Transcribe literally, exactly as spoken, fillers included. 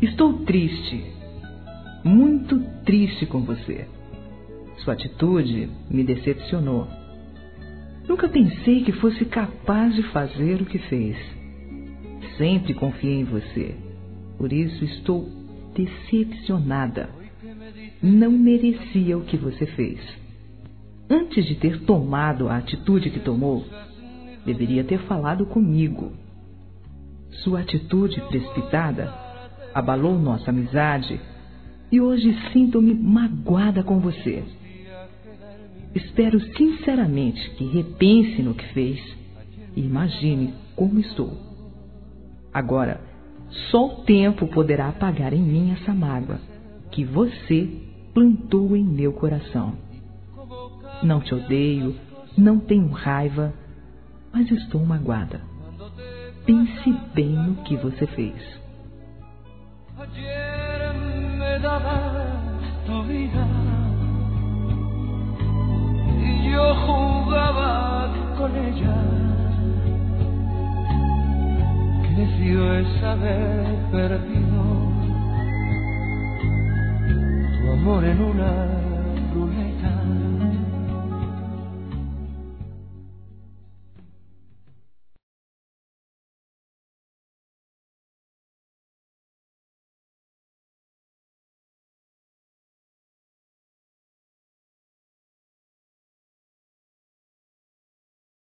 Estou triste, muito triste com você. Sua atitude me decepcionou. Nunca pensei que fosse capaz de fazer o que fez. Sempre confiei em você. Por isso estou decepcionada. Não merecia o que você fez. Antes de ter tomado a atitude que tomou, deveria ter falado comigo. Sua atitude precipitada abalou nossa amizade e hoje sinto-me magoada com você. Espero sinceramente que repense no que fez e imagine como estou. Agora, só o tempo poderá apagar em mim essa mágoa que você plantou em meu coração. Não te odeio, não tenho raiva, mas estou magoada. Pense bem no que você fez. Ayer me dabas tu vida y yo jugaba con ella. Qué necio es haber perdido tu amor en una